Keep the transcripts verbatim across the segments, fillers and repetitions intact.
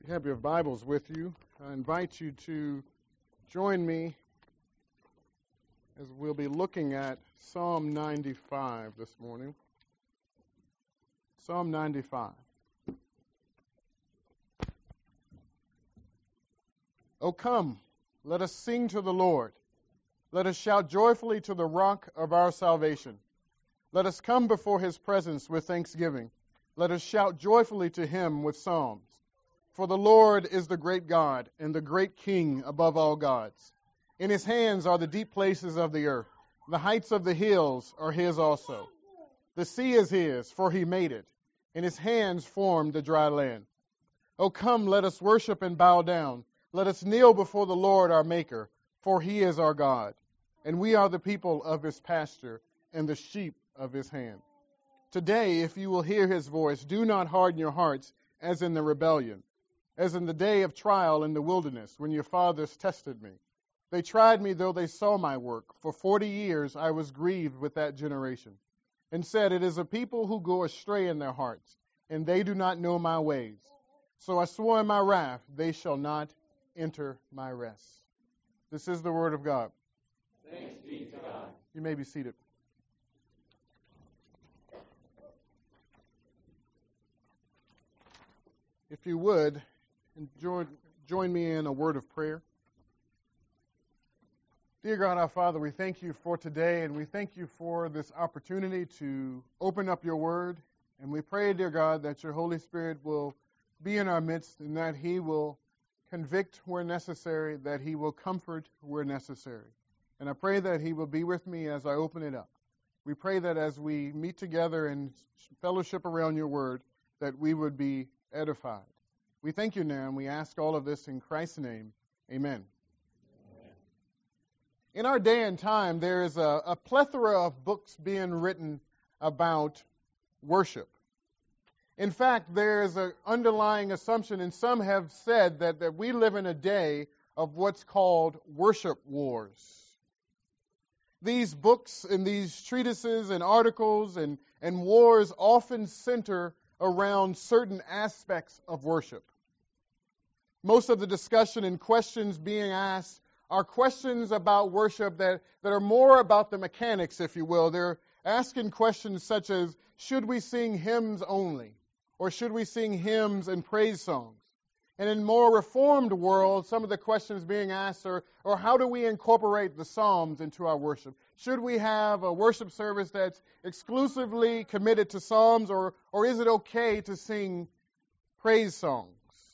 you have your Bibles with you, I invite you to join me as we'll be looking at Psalm ninety-five this morning. Psalm ninety-five. O come, let us sing to the Lord. Let us shout joyfully to the rock of our salvation. Let us come before his presence with thanksgiving. Let us shout joyfully to him with psalms. For the Lord is the great God and the great King above all gods. In his hands are the deep places of the earth. The heights of the hills are his also. The sea is his, for he made it, and his hands formed the dry land. O come, let us worship and bow down. Let us kneel before the Lord our Maker, for he is our God, and we are the people of his pasture and the sheep of his hand. Today, if you will hear his voice, do not harden your hearts as in the rebellion, as in the day of trial in the wilderness, when your fathers tested me. They tried me, though they saw my work. For forty years I was grieved with that generation, and said, it is a people who go astray in their hearts, and they do not know my ways. So I swore in my wrath, they shall not enter my rest. This is the word of God. Thanks be to God. You may be seated. If you would, join, join me in a word of prayer. Dear God, our Father, we thank you for today, and we thank you for this opportunity to open up your word. And we pray, dear God, that your Holy Spirit will be in our midst, and that he will convict where necessary, that he will comfort where necessary. And I pray that he will be with me as I open it up. We pray that as we meet together and fellowship around your word, that we would be edified. We thank you now, and we ask all of this in Christ's name. Amen. Amen. In our day and time, there is a, a plethora of books being written about worship. In fact, there is an underlying assumption, and some have said that, that we live in a day of what's called worship wars. These books and these treatises and articles and, and wars often center around certain aspects of worship. Most of the discussion and questions being asked are questions about worship that, that are more about the mechanics, if you will. They're asking questions such as, should we sing hymns only? Or should we sing hymns and praise songs? And in more reformed world, some of the questions being asked are, or how do we incorporate the Psalms into our worship? Should we have a worship service that's exclusively committed to Psalms, or, or is it okay to sing praise songs?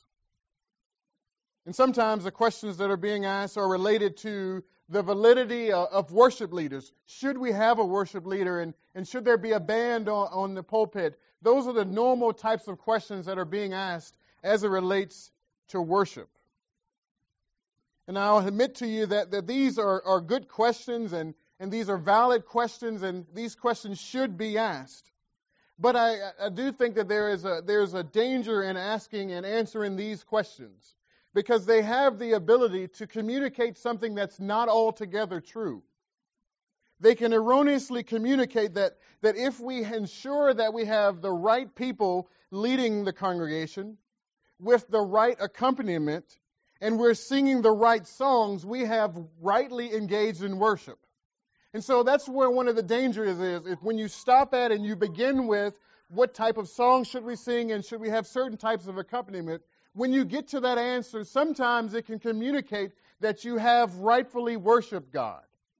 And sometimes the questions that are being asked are related to the validity of, of worship leaders. Should we have a worship leader, and, and should there be a band on, on the pulpit? Those are the normal types of questions that are being asked as it relates to worship. And I'll admit to you that, that these are, are good questions, and, and these are valid questions, and these questions should be asked. But I, I do think that there is a there's a danger in asking and answering these questions, because they have the ability to communicate something that's not altogether true. They can erroneously communicate that, that if we ensure that we have the right people leading the congregation with the right accompaniment, and we're singing the right songs, we have rightly engaged in worship. And so that's where one of the dangers is, is when you stop at and you begin with what type of song should we sing and should we have certain types of accompaniment, when you get to that answer, sometimes it can communicate that you have rightfully worshiped God.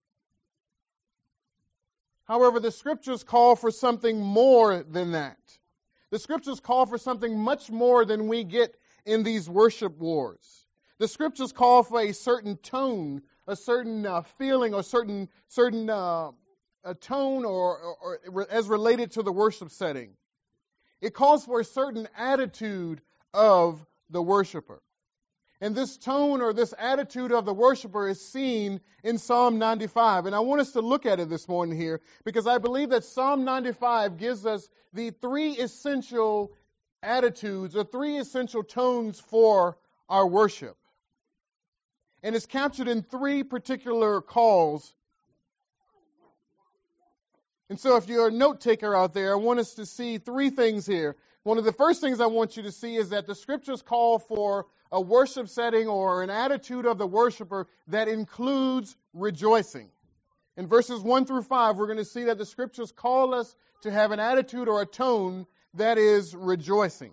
However, the Scriptures call for something more than that. The Scriptures call for something much more than we get in these worship wars. The Scriptures call for a certain tone, a certain uh, feeling, or certain certain uh, a tone, or, or, or as related to the worship setting. It calls for a certain attitude of the worshiper. And this tone or this attitude of the worshiper is seen in Psalm ninety-five. And I want us to look at it this morning here, because I believe that Psalm ninety-five gives us the three essential attitudes, or three essential tones for our worship. And it's captured in three particular calls And so if you're a note taker out there, I want us to see three things here. One of the first things I want you to see is that the scriptures call for a worship setting or an attitude of the worshiper that includes rejoicing. In verses one through five, we're going to see that the scriptures call us to have an attitude or a tone that is rejoicing.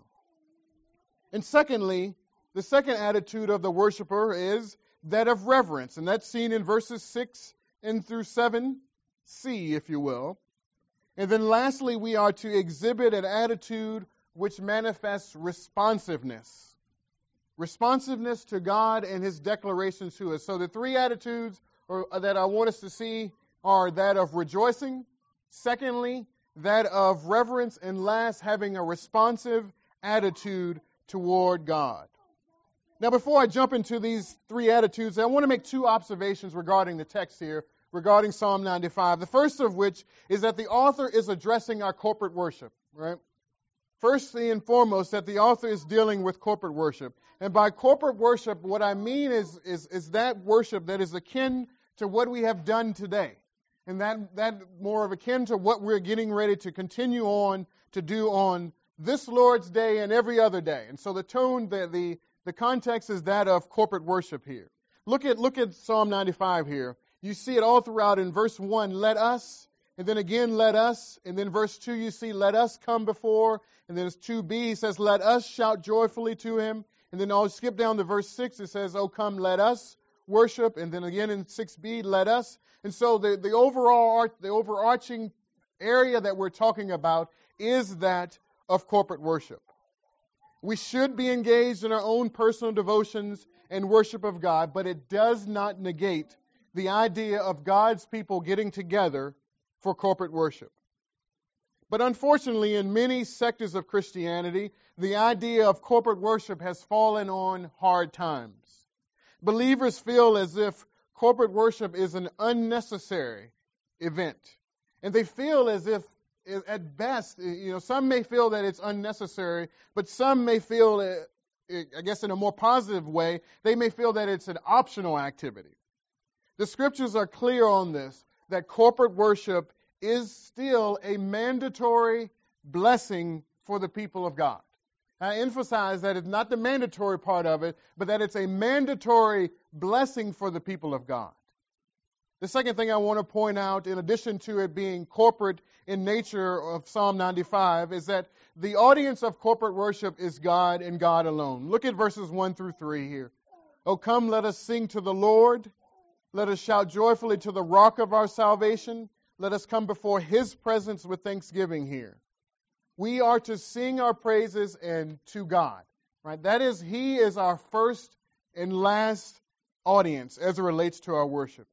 And secondly, the second attitude of the worshiper is that of reverence, and that's seen in verses six and through seven C, if you will. And then lastly, we are to exhibit an attitude which manifests responsiveness. Responsiveness to God and His declarations to us. So the three attitudes or, that I want us to see are that of rejoicing, secondly, that of reverence, and last, having a responsive attitude toward God. Now, before I jump into these three attitudes, I want to make two observations regarding the text here, regarding Psalm ninety-five. The first of which is that the author is addressing our corporate worship, right? Firstly and foremost, that the author is dealing with corporate worship. And by corporate worship, what I mean is, is, is that worship that is akin to what we have done today. And that, that more of akin to what we're getting ready to continue on to do on this Lord's Day and every other day. And so the tone, the, the, the context is that of corporate worship here. Look at, look at Psalm ninety-five here. You see it all throughout in verse one, let us, and then again, let us, and then verse two, you see, let us come before, and then it's two B, he says, let us shout joyfully to Him, and then I'll skip down to verse six, it says, oh, come, let us worship, and then again in six B, let us. And so the, the overall, the overarching area that we're talking about is that of corporate worship. We should be engaged in our own personal devotions and worship of God, but it does not negate the idea of God's people getting together for corporate worship. But unfortunately, in many sectors of Christianity, the idea of corporate worship has fallen on hard times. Believers feel as if corporate worship is an unnecessary event. And they feel as if, at best, you know, some may feel that it's unnecessary, but some may feel, I guess in a more positive way, they may feel that it's an optional activity. The scriptures are clear on this, that corporate worship is still a mandatory blessing for the people of God. I emphasize that it's not the mandatory part of it, but that it's a mandatory blessing for the people of God. The second thing I want to point out, in addition to it being corporate in nature of Psalm ninety-five, is that the audience of corporate worship is God and God alone. Look at verses one through three here. Oh, come, let us sing to the Lord. Let us shout joyfully to the rock of our salvation. Let us come before His presence with thanksgiving here. We are to sing our praises and to God, right? That is, He is our first and last audience as it relates to our worship.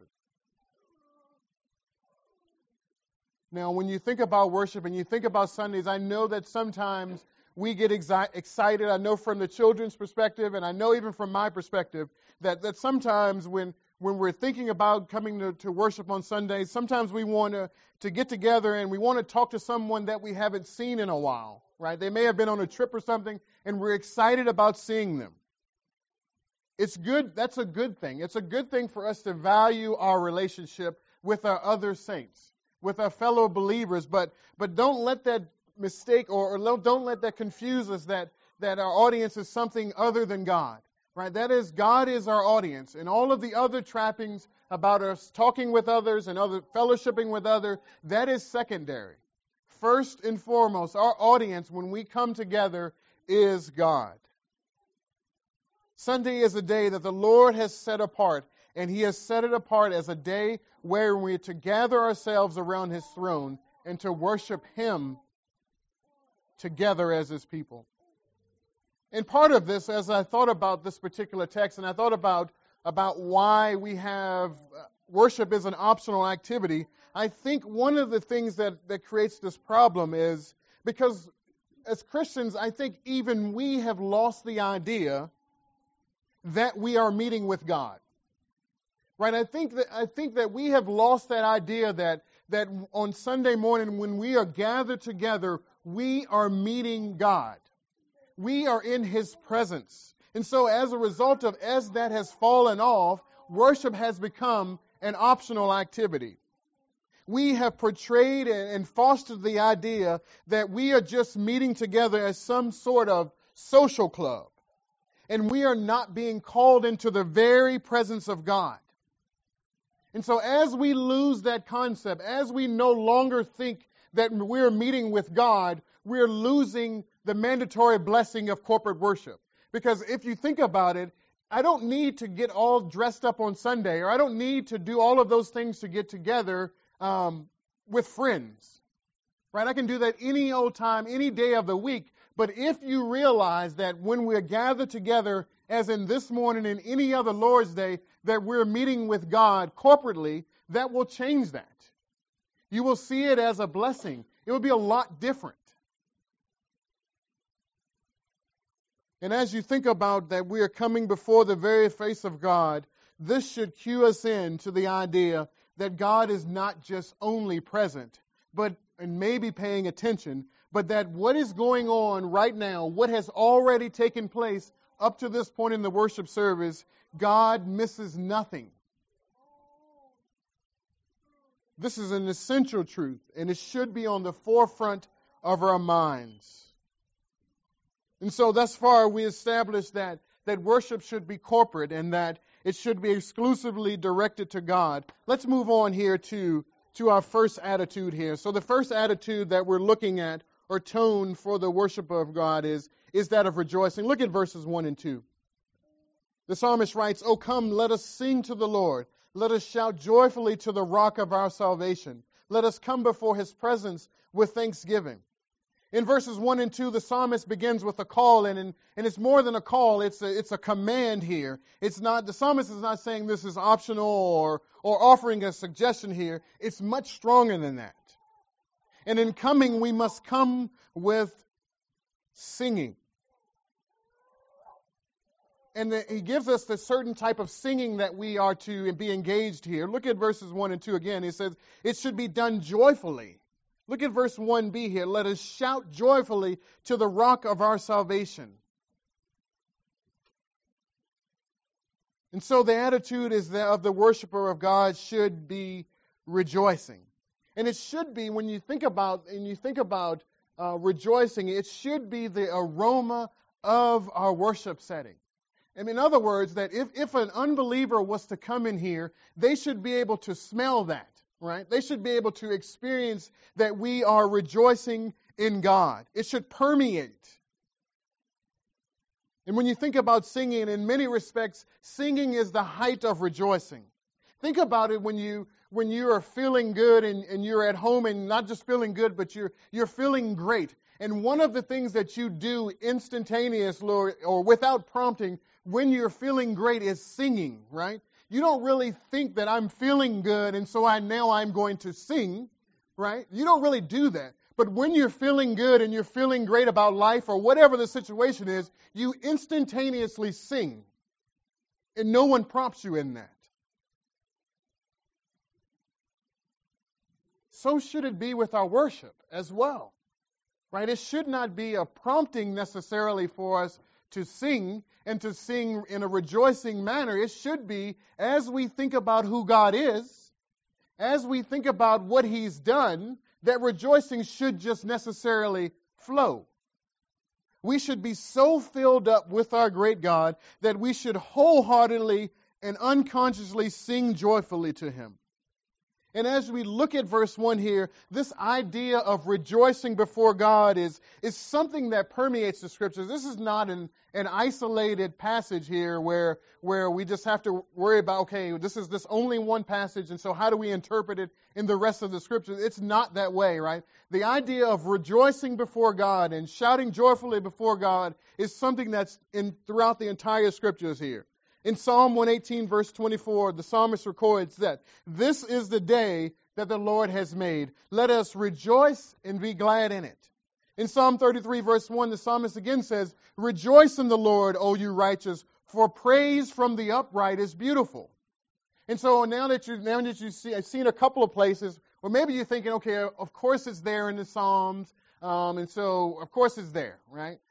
Now, when you think about worship and you think about Sundays, I know that sometimes we get exi- excited. I know from the children's perspective, and I know even from my perspective, that, that sometimes when When we're thinking about coming to, to worship on Sundays, sometimes we want to, to get together and we want to talk to someone that we haven't seen in a while, right? They may have been on a trip or something, and we're excited about seeing them. It's good. That's a good thing. It's a good thing for us to value our relationship with our other saints, with our fellow believers, but but don't let that mistake or, or don't let that confuse us that, that our audience is something other than God. Right? That is, God is our audience, and all of the other trappings about us talking with others and other fellowshipping with others, that is secondary. First and foremost, our audience when we come together is God. Sunday is a day that the Lord has set apart, and He has set it apart as a day where we are to gather ourselves around His throne and to worship Him together as His people. And part of this, as I thought about this particular text, and I thought about, about why we have uh, worship is an optional activity, I think one of the things that, that creates this problem is because as Christians, I think even we have lost the idea that we are meeting with God. Right? I think that I think that we have lost that idea that that on Sunday morning when we are gathered together, we are meeting God. We are in His presence. And so as a result of, as that has fallen off, worship has become an optional activity. We have portrayed and fostered the idea that we are just meeting together as some sort of social club. And we are not being called into the very presence of God. And so as we lose that concept, as we no longer think that we're meeting with God, we're losing the mandatory blessing of corporate worship. Because if you think about it, I don't need to get all dressed up on Sunday, or I don't need to do all of those things to get together um, with friends. Right? I can do that any old time, any day of the week. But if you realize that when we're gathered together, as in this morning and any other Lord's Day, that we're meeting with God corporately, that will change that. You will see it as a blessing. It will be a lot different. And as you think about that we are coming before the very face of God, this should cue us in to the idea that God is not just only present, but and maybe paying attention, but that what is going on right now, what has already taken place up to this point in the worship service, God misses nothing. This is an essential truth, and it should be on the forefront of our minds. And so thus far we established that, that worship should be corporate and that it should be exclusively directed to God. Let's move on here to, to our first attitude here. So the first attitude that we're looking at, or tone for the worship of God, is, is that of rejoicing. Look at verses one and two. The psalmist writes, "O come, let us sing to the Lord. Let us shout joyfully to the rock of our salvation. Let us come before His presence with thanksgiving." In verses one and two, the psalmist begins with a call, and, and, and it's more than a call, it's a, it's a command here. It's not, the psalmist is not saying this is optional or, or offering a suggestion here. It's much stronger than that. And in coming, we must come with singing. And the, he gives us the certain type of singing that we are to be engaged here. Look at verses one and two again. He says, it should be done joyfully. Look at verse one b here. Let us shout joyfully to the rock of our salvation. And so the attitude is that of the worshiper of God should be rejoicing. And it should be, when you think about, and you think about uh, rejoicing, it should be the aroma of our worship setting. I mean, in other words, that if, if an unbeliever was to come in here, they should be able to smell that. Right? They should be able to experience that we are rejoicing in God. It should permeate. And when you think about singing, in many respects, singing is the height of rejoicing. Think about it when you when you are feeling good and, and you're at home and not just feeling good, but you're you're feeling great. And one of the things that you do instantaneously or, or without prompting when you're feeling great is singing, right? You don't really think that I'm feeling good and so I now I'm going to sing, right? You don't really do that. But when you're feeling good and you're feeling great about life or whatever the situation is, you instantaneously sing. And no one prompts you in that. So should it be with our worship as well, right? It should not be a prompting necessarily for us to sing and to sing in a rejoicing manner. It should be, as we think about who God is, as we think about what He's done, that rejoicing should just necessarily flow. We should be so filled up with our great God that we should wholeheartedly and unconsciously sing joyfully to Him. And as we look at verse one here, this idea of rejoicing before God is, is something that permeates the Scriptures. This is not an, an isolated passage here where, where we just have to worry about, okay, this is this only one passage, and so how do we interpret it in the rest of the Scriptures? It's not that way, right? The idea of rejoicing before God and shouting joyfully before God is something that's in throughout the entire Scriptures here. In Psalm one eighteen, verse twenty-four, the psalmist records that this is the day that the Lord has made. Let us rejoice and be glad in it. In Psalm thirty-three, verse one, the psalmist again says, rejoice in the Lord, O you righteous, for praise from the upright is beautiful. And so now that you now that you see, I've seen a couple of places, or maybe you're thinking, okay, of course it's there in the Psalms, um, and so of course it's there, right?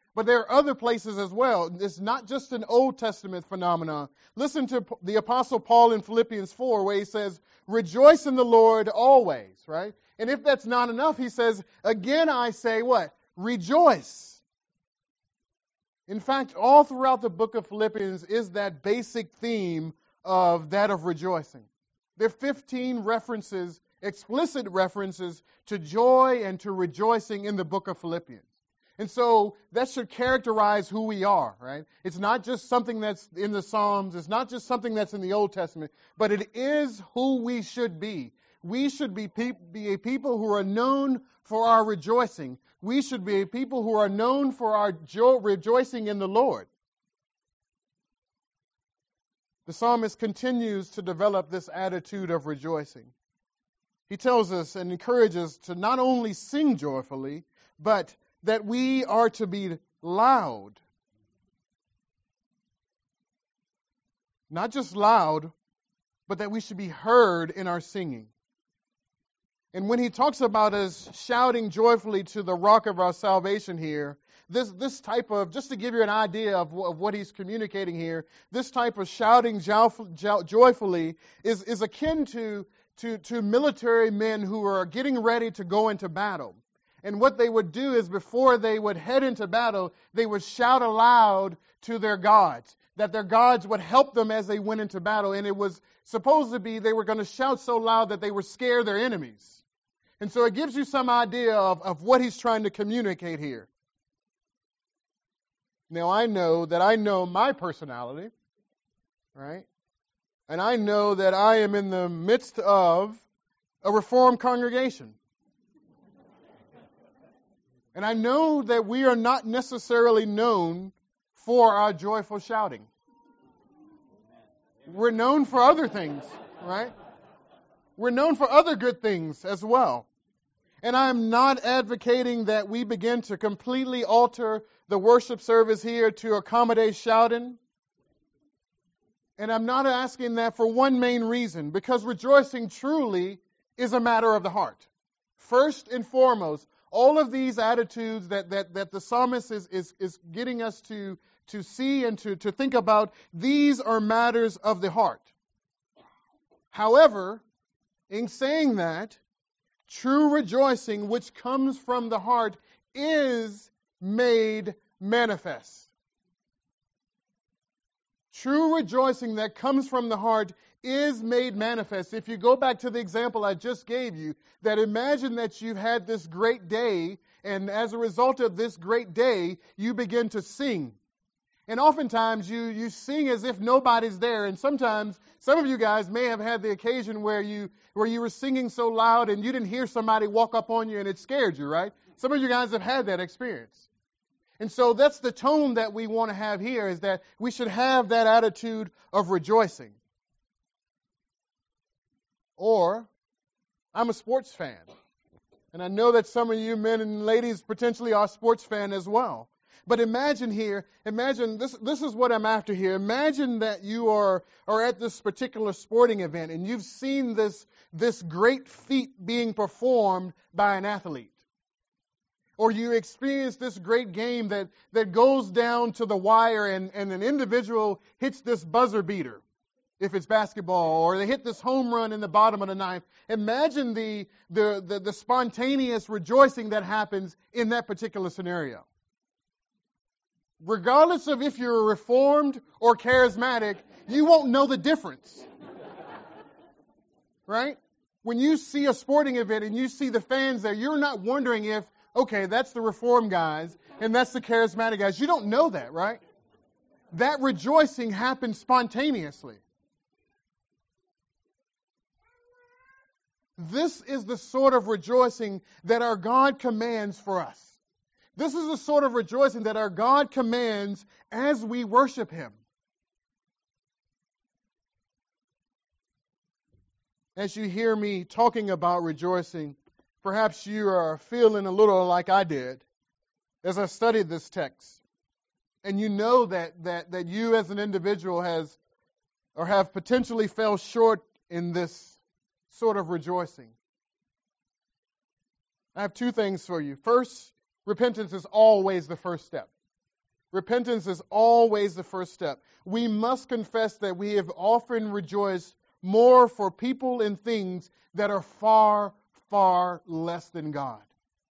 But there are other places as well. It's not just an Old Testament phenomenon. Listen to the Apostle Paul in Philippians four, where he says, rejoice in the Lord always, right? And if that's not enough, he says, again I say what? Rejoice. In fact, all throughout the book of Philippians is that basic theme of that of rejoicing. There are fifteen references, explicit references to joy and to rejoicing in the book of Philippians. And so that should characterize who we are, right? It's not just something that's in the Psalms. It's not just something that's in the Old Testament, but it is who we should be. We should be, pe- be a people who are known for our rejoicing. We should be a people who are known for our jo- rejoicing in the Lord. The psalmist continues to develop this attitude of rejoicing. He tells us and encourages to not only sing joyfully, but that we are to be loud. Not just loud, but that we should be heard in our singing. And when he talks about us shouting joyfully to the rock of our salvation here, this this type of, just to give you an idea of, of what he's communicating here, this type of shouting joyfully is, is akin to, to, to military men who are getting ready to go into battle. And what they would do is before they would head into battle, they would shout aloud to their gods, that their gods would help them as they went into battle. And it was supposed to be they were going to shout so loud that they would scare their enemies. And so it gives you some idea of, of what he's trying to communicate here. Now I know that I know my personality, right? And I know that I am in the midst of a Reformed congregation. And I know that we are not necessarily known for our joyful shouting. We're known for other things, right? We're known for other good things as well. And I'm not advocating that we begin to completely alter the worship service here to accommodate shouting. And I'm not asking that for one main reason, because rejoicing truly is a matter of the heart. First and foremost, all of these attitudes that, that, that the psalmist is, is, is getting us to, to see and to, to think about, these are matters of the heart. However, in saying that, true rejoicing which comes from the heart is made manifest. True rejoicing that comes from the heart is made manifest. If you go back to the example I just gave you, that imagine that you've had this great day, and as a result of this great day, you begin to sing. And oftentimes you, you sing as if nobody's there. And sometimes, some of you guys may have had the occasion where you where you were singing so loud and you didn't hear somebody walk up on you and it scared you, right? Some of you guys have had that experience. And so that's the tone that we want to have here, is that we should have that attitude of rejoicing. Or, I'm a sports fan. And I know that some of you men and ladies potentially are sports fan as well. But imagine here, imagine, this this is what I'm after here. Imagine that you are, are at this particular sporting event and you've seen this, this great feat being performed by an athlete. Or you experience this great game that, that goes down to the wire and, and an individual hits this buzzer beater, if it's basketball, or they hit this home run in the bottom of the ninth. Imagine the, the, the, the spontaneous rejoicing that happens in that particular scenario. Regardless of if you're reformed or charismatic, you won't know the difference. Right? When you see a sporting event and you see the fans there, you're not wondering if, okay, that's the reformed guys and that's the charismatic guys. You don't know that, right? That rejoicing happens spontaneously. This is the sort of rejoicing that our God commands for us. This is the sort of rejoicing that our God commands as we worship Him. As you hear me talking about rejoicing, perhaps you are feeling a little like I did as I studied this text. And you know that, that, that you as an individual has or have potentially fell short in this sort of rejoicing. I have two things for you. First, repentance is always the first step. Repentance is always the first step. We must confess that we have often rejoiced more for people and things that are far, far less than God.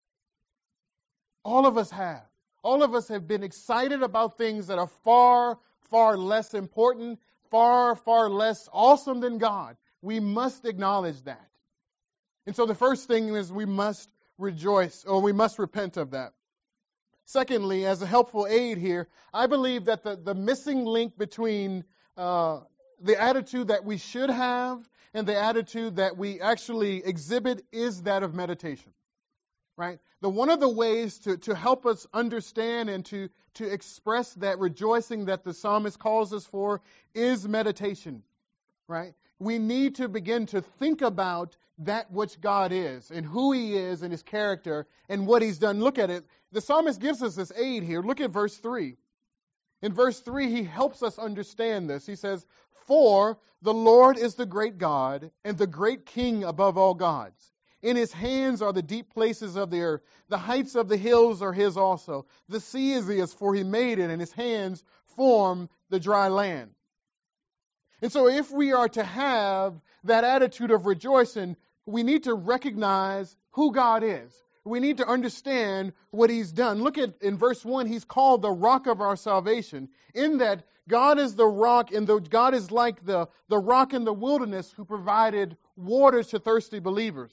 All of us have. All of us have been excited about things that are far, far less important, far, far less awesome than God. We must acknowledge that. And so the first thing is we must rejoice, or we must repent of that. Secondly, as a helpful aid here, I believe that the, the missing link between uh, the attitude that we should have and the attitude that we actually exhibit is that of meditation. Right? The one of the ways to, to help us understand and to, to express that rejoicing that the psalmist calls us for is meditation. Right? We need to begin to think about that which God is and who He is and His character and what He's done. Look at it. The psalmist gives us this aid here. Look at verse three. In verse three, he helps us understand this. He says, "For the Lord is the great God and the great King above all gods. In His hands are the deep places of the earth. The heights of the hills are His also. The sea is His, for He made it, and His hands form the dry land." And so if we are to have that attitude of rejoicing, we need to recognize who God is. We need to understand what He's done. Look at in verse one, He's called the rock of our salvation. In that, God is the rock, and the, God is like the, the rock in the wilderness who provided water to thirsty believers.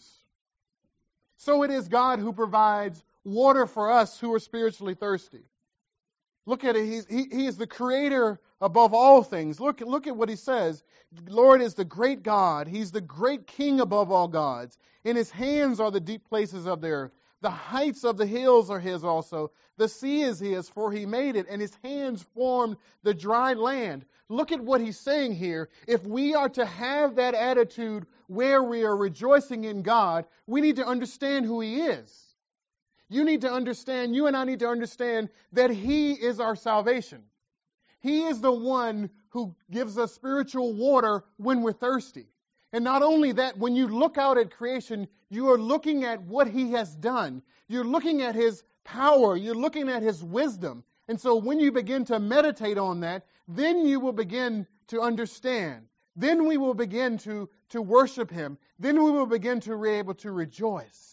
So it is God who provides water for us who are spiritually thirsty. Look at it. He's, he, he is the creator above all things. Look, look at what He says. The Lord is the great God. He's the great King above all gods. In His hands are the deep places of the earth. The heights of the hills are His also. The sea is His, for He made it, and His hands formed the dry land. Look at what He's saying here. If we are to have that attitude where we are rejoicing in God, we need to understand who He is. You need to understand, you and I need to understand that He is our salvation. He is the one who gives us spiritual water when we're thirsty. And not only that, when you look out at creation, you are looking at what He has done. You're looking at His power. You're looking at His wisdom. And so when you begin to meditate on that, then you will begin to understand. Then we will begin to, to worship Him. Then we will begin to be able to rejoice.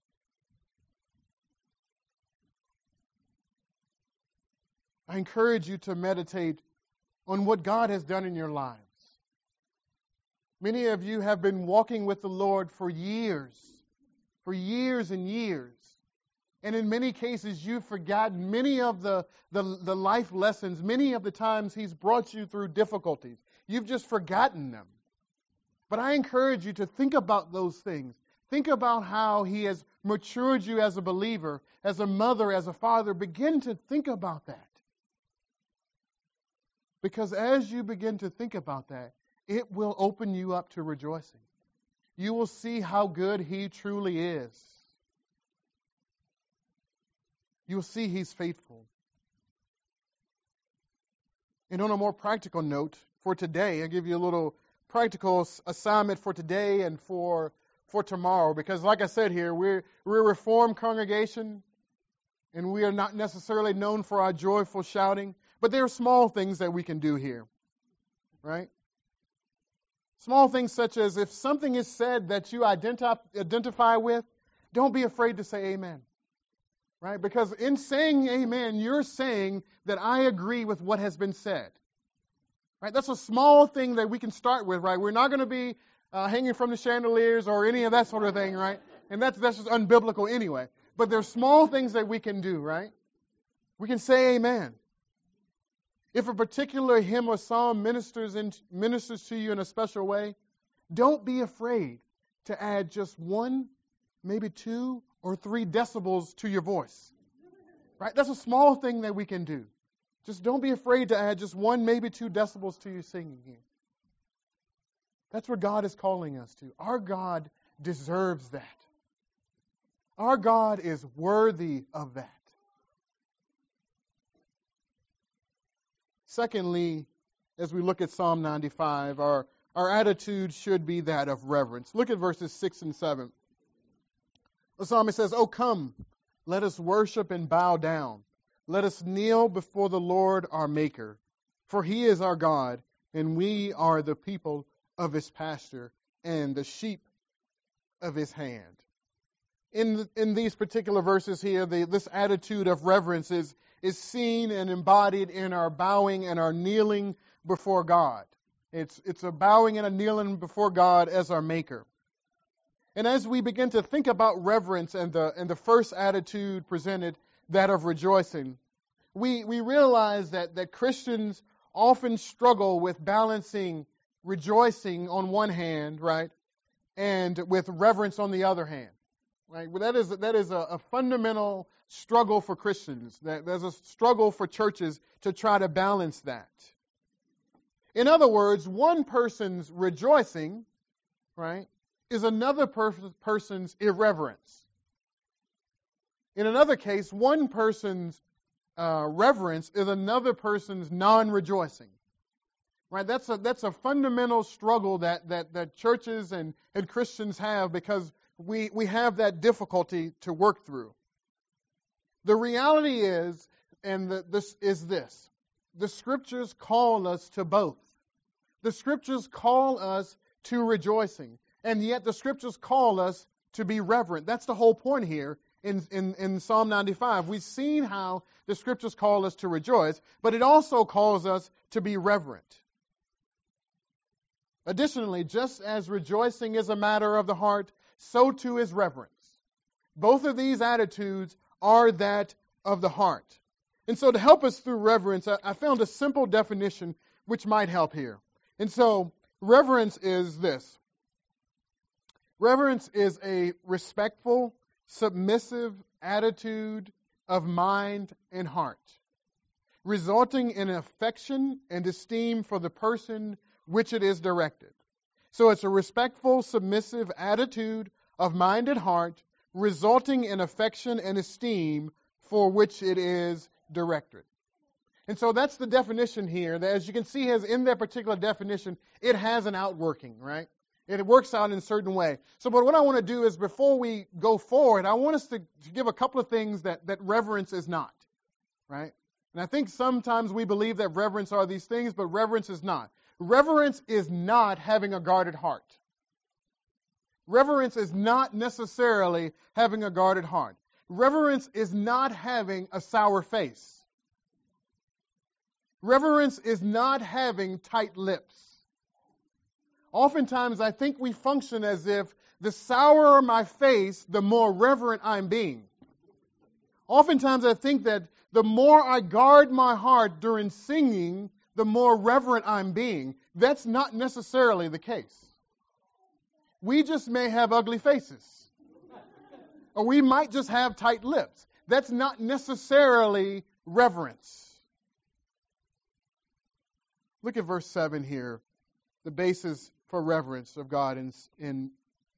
I encourage you to meditate on what God has done in your lives. Many of you have been walking with the Lord for years, for years and years. And in many cases, you've forgotten many of the, the, the life lessons, many of the times He's brought you through difficulties. You've just forgotten them. But I encourage you to think about those things. Think about how He has matured you as a believer, as a mother, as a father. Begin to think about that. Because as you begin to think about that, it will open you up to rejoicing. You will see how good He truly is. You'll see He's faithful. And on a more practical note, for today, I'll give you a little practical assignment for today and for, for tomorrow. Because like I said here, we're, we're a Reformed congregation, and we are not necessarily known for our joyful shouting. But there are small things that we can do here, right? Small things such as if something is said that you identi- identify with, don't be afraid to say amen, right? Because in saying amen, you're saying that I agree with what has been said, right? That's a small thing that we can start with, right? We're not going to be uh, hanging from the chandeliers or any of that sort of thing, right? And that's, that's just unbiblical anyway. But there are small things that we can do, right? We can say amen. If a particular hymn or psalm ministers in, ministers to you in a special way, don't be afraid to add just one, maybe two or three decibels to your voice. Right? That's a small thing that we can do. Just don't be afraid to add just one, maybe two decibels to your singing here. That's what God is calling us to. Our God deserves that. Our God is worthy of that. Secondly, as we look at Psalm ninety-five, our, our attitude should be that of reverence. Look at verses six and seven. The psalmist says, "Oh, come, let us worship and bow down. Let us kneel before the Lord our Maker, for he is our God, and we are the people of his pasture and the sheep of his hand. In, in these particular verses here, the, this attitude of reverence is, is seen and embodied in our bowing and our kneeling before God. It's, it's a bowing and a kneeling before God as our Maker. And as we begin to think about reverence and the, and the first attitude presented, that of rejoicing, we, we realize that, that Christians often struggle with balancing rejoicing on one hand, right, and with reverence on the other hand. Right? Well, that is that is a, a fundamental struggle for Christians. That there's a struggle for churches to try to balance that. In other words, one person's rejoicing, right, is another per- person's irreverence. In another case, one person's uh, reverence is another person's non-rejoicing. Right? That's a that's a fundamental struggle that that that churches and, and Christians have, because we we have that difficulty to work through. The reality is, and the, this is this: the Scriptures call us to both. The Scriptures call us to rejoicing, and yet the Scriptures call us to be reverent. That's the whole point here in, in, in Psalm ninety-five. We've seen how the Scriptures call us to rejoice, but it also calls us to be reverent. Additionally, just as rejoicing is a matter of the heart, so too is reverence. Both of these attitudes are that of the heart. And so to help us through reverence, I, I found a simple definition which might help here. And so reverence is this. Reverence is a respectful, submissive attitude of mind and heart, resulting in affection and esteem for the person which it is directed. So it's a respectful, submissive attitude of mind and heart, resulting in affection and esteem for which it is directed. And so that's the definition here. That, as you can see, as in that particular definition, it has an outworking, right? It works out in a certain way. So but what I want to do is, before we go forward, I want us to, to give a couple of things that, that reverence is not, right? And I think sometimes we believe that reverence are these things, but reverence is not. Reverence is not having a guarded heart. Reverence is not necessarily having a guarded heart. Reverence is not having a sour face. Reverence is not having tight lips. Oftentimes, I think we function as if the sourer my face, the more reverent I'm being. Oftentimes, I think that the more I guard my heart during singing, the more reverent I'm being. That's not necessarily the case. We just may have ugly faces. Or we might just have tight lips. That's not necessarily reverence. Look at verse seven here. The basis for reverence of God in, in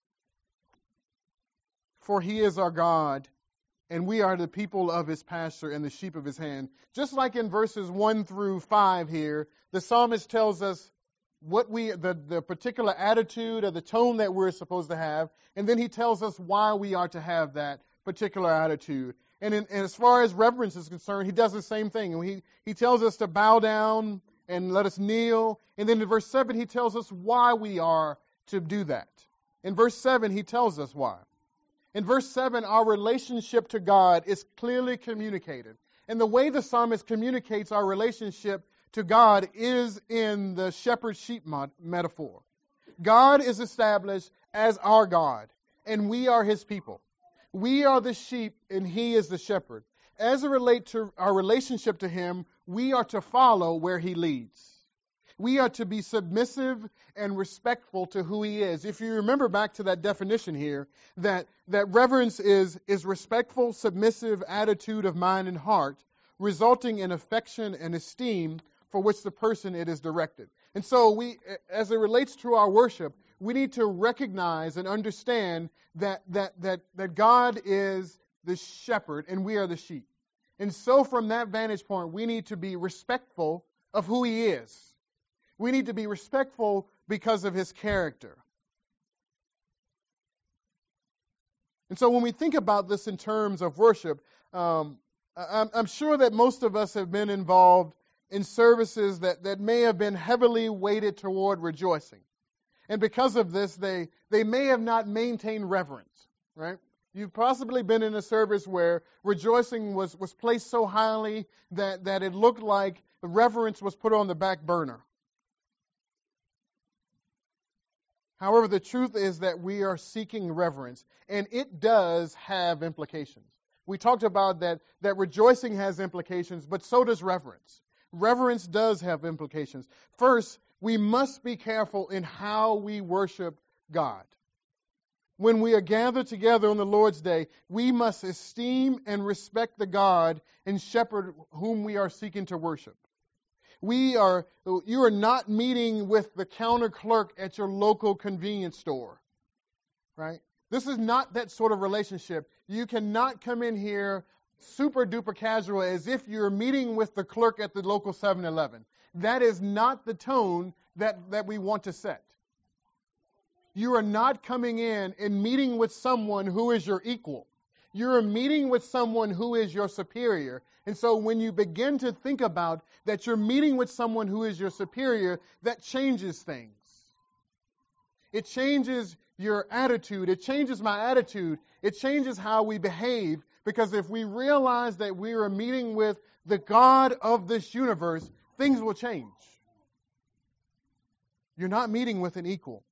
for he is our God, and we are the people of his pasture and the sheep of his hand. Just like in verses one through five here, the psalmist tells us what we the, the particular attitude or the tone that we're supposed to have, and then he tells us why we are to have that particular attitude. And, in, and as far as reverence is concerned, he does the same thing. And he, he tells us to bow down and let us kneel. And then in verse seven, he tells us why we are to do that. In verse seven, he tells us why. In verse seven, our relationship to God is clearly communicated. And the way the psalmist communicates our relationship to God is in the shepherd-sheep metaphor. God is established as our God, and we are his people. We are the sheep, and he is the shepherd. As it relates to our relationship to him, we are to follow where he leads. We are to be submissive and respectful to who he is. If you remember back to that definition here, that, that reverence is, is respectful, submissive attitude of mind and heart, resulting in affection and esteem for which the person it is directed. And so we, as it relates to our worship, we need to recognize and understand that, that, that, that God is the shepherd and we are the sheep. And so from that vantage point, we need to be respectful of who he is. We need to be respectful because of his character. And so when we think about this in terms of worship, um, I'm, I'm sure that most of us have been involved in services that, that may have been heavily weighted toward rejoicing. And because of this, they, they may have not maintained reverence, right? You've possibly been in a service where rejoicing was, was placed so highly that, that it looked like reverence was put on the back burner. However, the truth is that we are seeking reverence, and it does have implications. We talked about that, that rejoicing has implications, but so does reverence. Reverence does have implications. First, we must be careful in how we worship God. When we are gathered together on the Lord's Day, we must esteem and respect the God and shepherd whom we are seeking to worship. We are, you are not meeting with the counter clerk at your local convenience store, right? This is not that sort of relationship. You cannot come in here super duper casual as if you're meeting with the clerk at the local seven eleven. That is not the tone that, that we want to set. You are not coming in and meeting with someone who is your equal. You're meeting with someone who is your superior. And so when you begin to think about that you're meeting with someone who is your superior, that changes things. It changes your attitude. It changes my attitude. It changes how we behave. Because if we realize that we are meeting with the God of this universe, things will change. You're not meeting with an equal.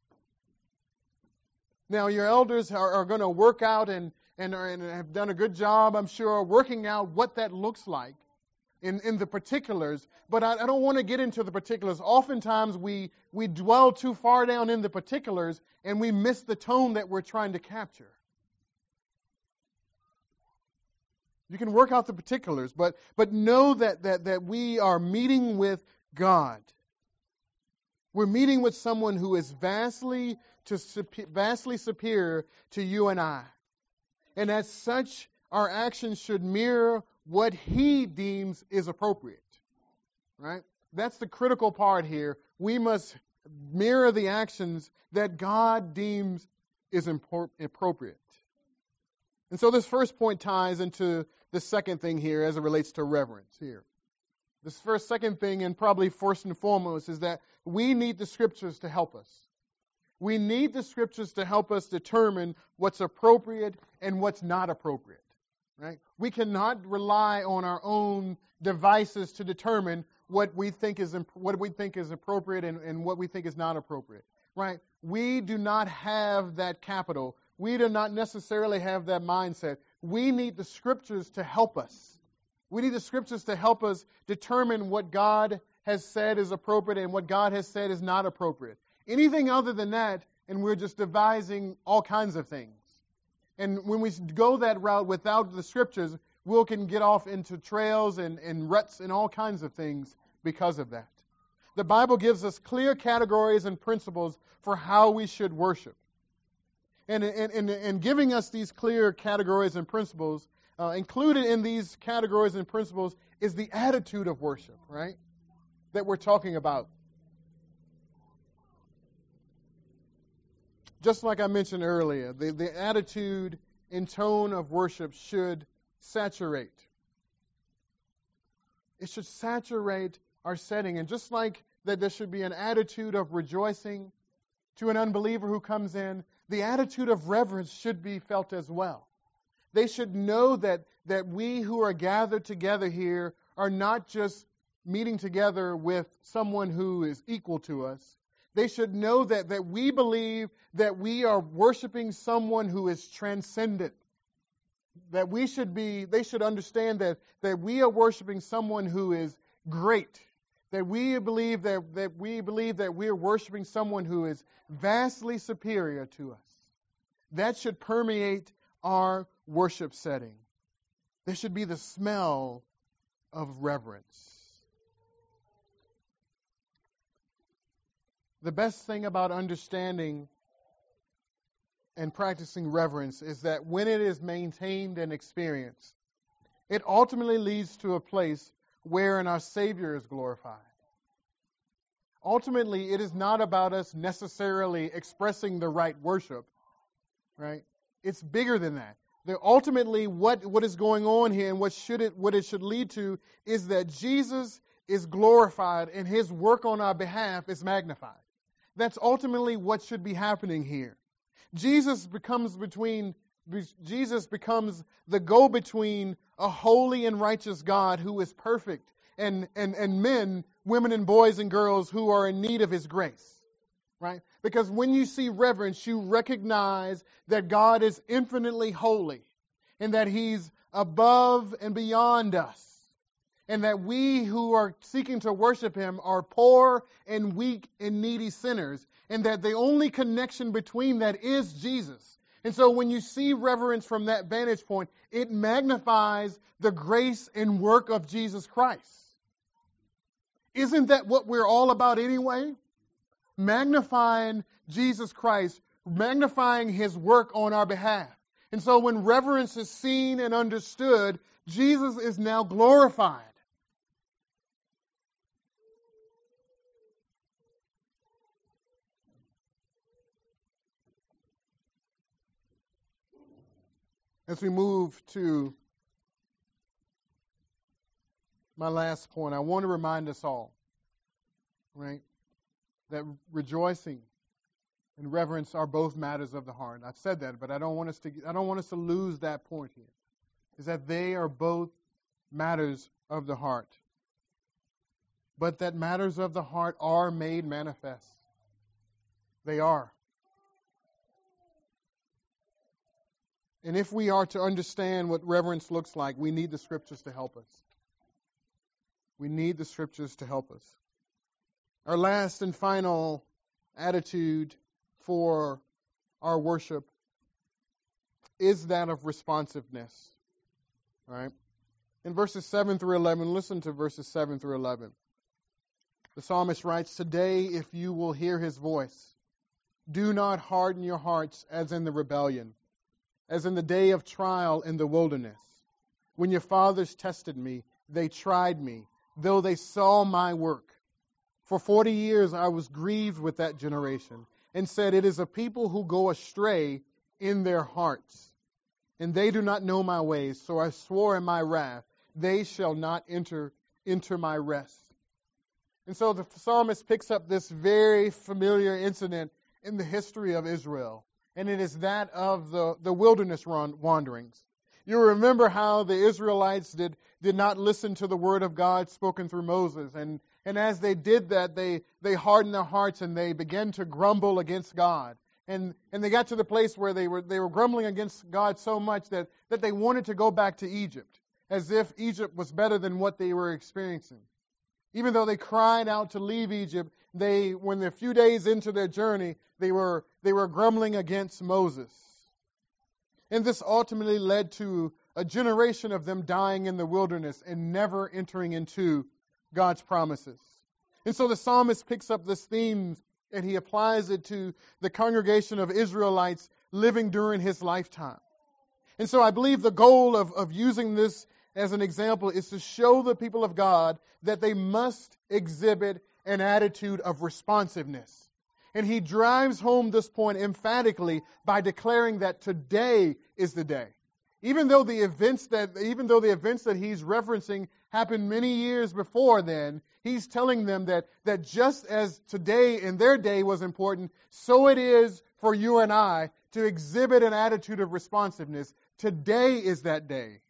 Now, your elders are, are going to work out and, and, are, and have done a good job, I'm sure, working out what that looks like in, in the particulars. But I, I don't want to get into the particulars. Oftentimes, we, we dwell too far down in the particulars and we miss the tone that we're trying to capture. You can work out the particulars, but, but know that, that, that we are meeting with God. We're meeting with someone who is vastly to vastly superior to you and I. And as such, our actions should mirror what He deems is appropriate. Right? That's the critical part here. We must mirror the actions that God deems is impor- appropriate. And so this first point ties into the second thing here as it relates to reverence here. This first, second thing, and probably first and foremost, is that we need the Scriptures to help us. We need the Scriptures to help us determine what's appropriate and what's not appropriate. Right? We cannot rely on our own devices to determine what we think is what we think is appropriate and, and what we think is not appropriate. Right? We do not have that capital. We do not necessarily have that mindset. We need the Scriptures to help us. We need the Scriptures to help us determine what God has said is appropriate and what God has said is not appropriate. Anything other than that, and we're just devising all kinds of things. And when we go that route without the Scriptures, we can get off into trails and, and ruts and all kinds of things because of that. The Bible gives us clear categories and principles for how we should worship. And in giving us these clear categories and principles, uh, included in these categories and principles is the attitude of worship, right? That we're talking about. Just like I mentioned earlier, the, the attitude and tone of worship should saturate. It should saturate our setting. And just like that there should be an attitude of rejoicing to an unbeliever who comes in, the attitude of reverence should be felt as well. They should know that, that we who are gathered together here are not just meeting together with someone who is equal to us. They should know that, that we believe that we are worshiping someone who is transcendent. That we should be, they should understand that, that we are worshiping someone who is great. That we believe that, that we believe that we are worshiping someone who is vastly superior to us. That should permeate our worship setting. There should be the smell of reverence. The best thing about understanding and practicing reverence is that when it is maintained and experienced, it ultimately leads to a place wherein our Savior is glorified. Ultimately, it is not about us necessarily expressing the right worship, right? It's bigger than that. The ultimately what, what is going on here and what should it what it should lead to is that Jesus is glorified and his work on our behalf is magnified. That's ultimately what should be happening here. Jesus becomes between Jesus becomes the go-between a holy and righteous God who is perfect and, and, and men, women and boys and girls who are in need of his grace. Right? Because when you see reverence, you recognize that God is infinitely holy and that he's above and beyond us. And that we who are seeking to worship him are poor and weak and needy sinners. And that the only connection between that is Jesus. And so when you see reverence from that vantage point, it magnifies the grace and work of Jesus Christ. Isn't that what we're all about anyway? Magnifying Jesus Christ, magnifying his work on our behalf. And so when reverence is seen and understood, Jesus is now glorified. As we move to my last point, I want to remind us all, right, that rejoicing and reverence are both matters of the heart. I've said that, but I don't want us to I don't want us to lose that point here. Is that they are both matters of the heart. But that matters of the heart are made manifest. They are. And if we are to understand what reverence looks like, we need the Scriptures to help us. We need the Scriptures to help us. Our last and final attitude for our worship is that of responsiveness. Right? In verses seven through eleven, listen to verses seven through eleven. The psalmist writes, "Today, if you will hear his voice, do not harden your hearts as in the rebellion, as in the day of trial in the wilderness. When your fathers tested me, they tried me, though they saw my work. For forty years I was grieved with that generation, and said, it is a people who go astray in their hearts, and they do not know my ways. So I swore in my wrath, they shall not enter into my rest." And so the psalmist picks up this very familiar incident in the history of Israel. And it is that of the, the wilderness wanderings. You remember how the Israelites did, did not listen to the word of God spoken through Moses. And, and as they did that, they, they hardened their hearts and they began to grumble against God. And, and they got to the place where they were, they were grumbling against God so much that, that they wanted to go back to Egypt, as if Egypt was better than what they were experiencing. Even though they cried out to leave Egypt, they, when they're a few days into their journey, they were, they were grumbling against Moses. And this ultimately led to a generation of them dying in the wilderness and never entering into God's promises. And so the psalmist picks up this theme and he applies it to the congregation of Israelites living during his lifetime. And so I believe the goal of, of using this as an example is to show the people of God that they must exhibit an attitude of responsiveness. And he drives home this point emphatically by declaring that today is the day. Even though the events that even though the events that he's referencing happened many years before then, he's telling them that, that just as today in their day was important, so it is for you and I to exhibit an attitude of responsiveness. Today is that day.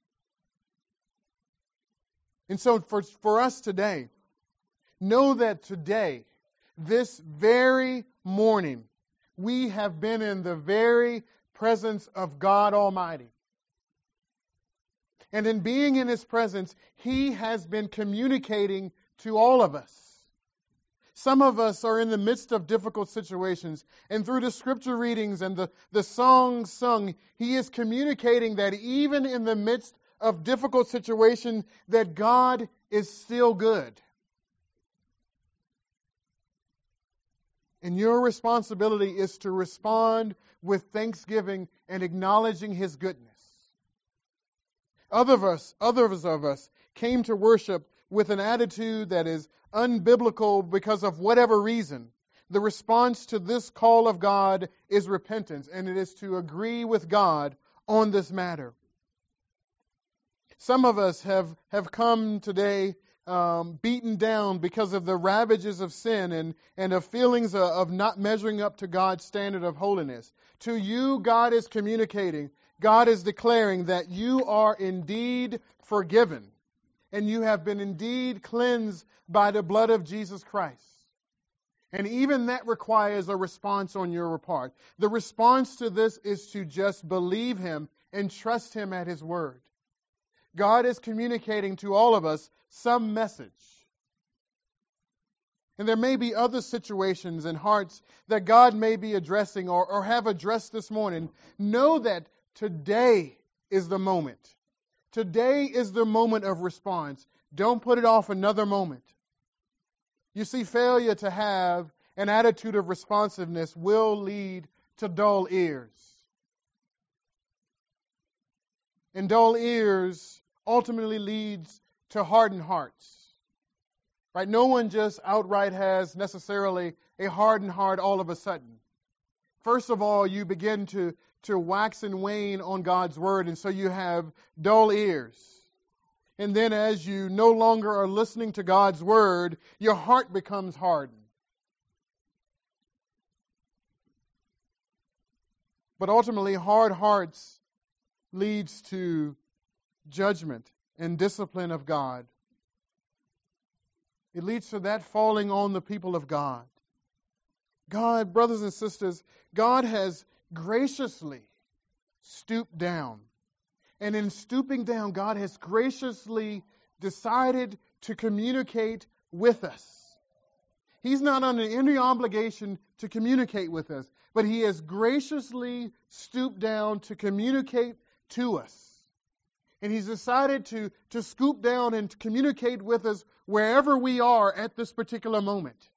And so for, for us today, know that today, this very morning, we have been in the very presence of God Almighty. And in being in His presence, He has been communicating to all of us. Some of us are in the midst of difficult situations, and through the scripture readings and the, the songs sung, He is communicating that even in the midst of difficult situations, that God is still good. And your responsibility is to respond with thanksgiving and acknowledging His goodness. Other of us, others of us came to worship with an attitude that is unbiblical because of whatever reason. The response to this call of God is repentance, and it is to agree with God on this matter. Some of us have, have come today um, beaten down because of the ravages of sin and, and of feelings of, of not measuring up to God's standard of holiness. To you, God is communicating. God is declaring that you are indeed forgiven and you have been indeed cleansed by the blood of Jesus Christ. And even that requires a response on your part. The response to this is to just believe Him and trust Him at His word. God is communicating to all of us some message. And there may be other situations and hearts that God may be addressing or, or have addressed this morning. Know that today is the moment. Today is the moment of response. Don't put it off another moment. You see, failure to have an attitude of responsiveness will lead to dull ears. And dull ears ultimately leads to hardened hearts. Right? No one just outright has necessarily a hardened heart all of a sudden. First of all, you begin to, to wax and wane on God's word, and so you have dull ears. And then as you no longer are listening to God's word, your heart becomes hardened. But ultimately, hard hearts leads to judgment and discipline of God. It leads to that falling on the people of God. God, brothers and sisters, God has graciously stooped down. And in stooping down, God has graciously decided to communicate with us. He's not under any obligation to communicate with us, but He has graciously stooped down to communicate to us. And He's decided to, to scoop down and to communicate with us wherever we are at this particular moment.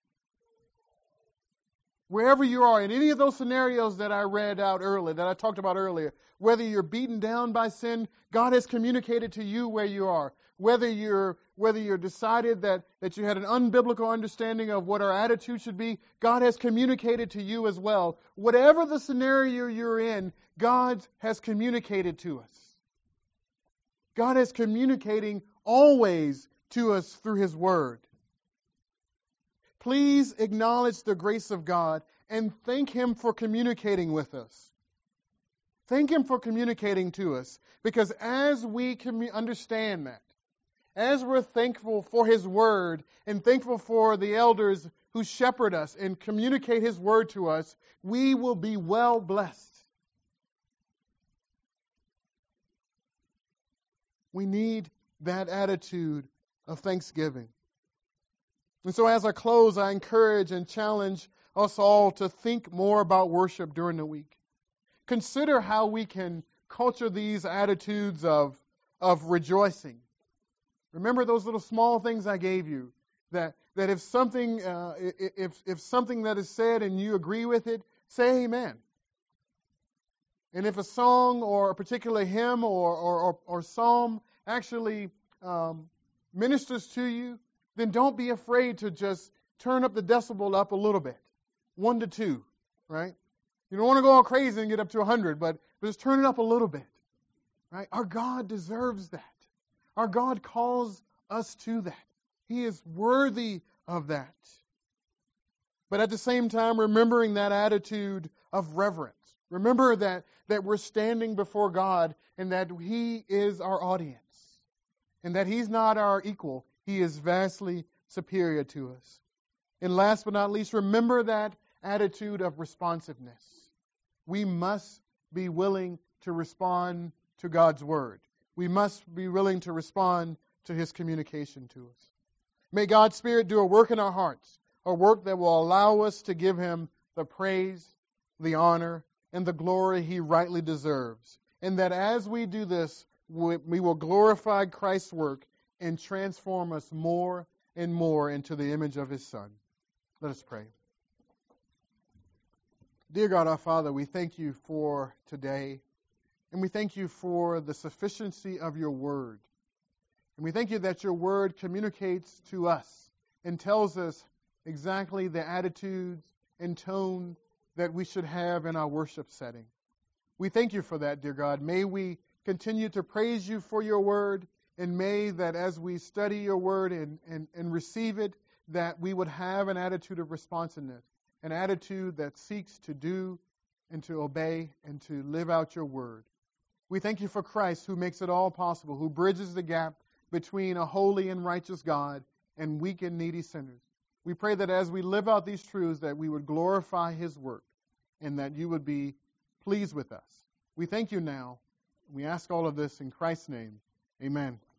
Wherever you are, in any of those scenarios that I read out earlier, that I talked about earlier, whether you're beaten down by sin, God has communicated to you where you are. Whether you're whether you're decided that, that you had an unbiblical understanding of what our attitude should be, God has communicated to you as well. Whatever the scenario you're in, God has communicated to us. God is communicating always to us through His Word. Please acknowledge the grace of God and thank Him for communicating with us. Thank Him for communicating to us, because as we commu- understand that, as we're thankful for His Word and thankful for the elders who shepherd us and communicate His Word to us, we will be well blessed. We need that attitude of thanksgiving. And so as I close, I encourage and challenge us all to think more about worship during the week. Consider how we can culture these attitudes of, of rejoicing. Remember those little small things I gave you, that, that if something uh, if, if something that is said and you agree with it, say amen. And if a song or a particular hymn or, or, or, or psalm actually um, ministers to you, then don't be afraid to just turn up the decibel up a little bit. One to two, right? You don't want to go all crazy and get up to a hundred, but just turn it up a little bit, right? Our God deserves that. Our God calls us to that. He is worthy of that. But at the same time, remembering that attitude of reverence. Remember that, that we're standing before God and that He is our audience. And that He's not our equal. He is vastly superior to us. And last but not least, remember that attitude of responsiveness. We must be willing to respond to God's Word. We must be willing to respond to His communication to us. May God's Spirit do a work in our hearts, a work that will allow us to give Him the praise, the honor, and the glory He rightly deserves. And that as we do this, we will glorify Christ's work and transform us more and more into the image of His Son. Let us pray. Dear God, our Father, we thank You for today. And we thank You for the sufficiency of Your Word. And we thank You that Your Word communicates to us and tells us exactly the attitudes and tone that we should have in our worship setting. We thank you for that, dear God. May we continue to praise you for your word, and may that as we study your word and, and, and receive it, that we would have an attitude of responsiveness, an attitude that seeks to do and to obey and to live out your word. We thank you for Christ, who makes it all possible, who bridges the gap between a holy and righteous God and weak and needy sinners. We pray that as we live out these truths, that we would glorify his work and that you would be pleased with us. We thank you now. We ask all of this in Christ's name. Amen.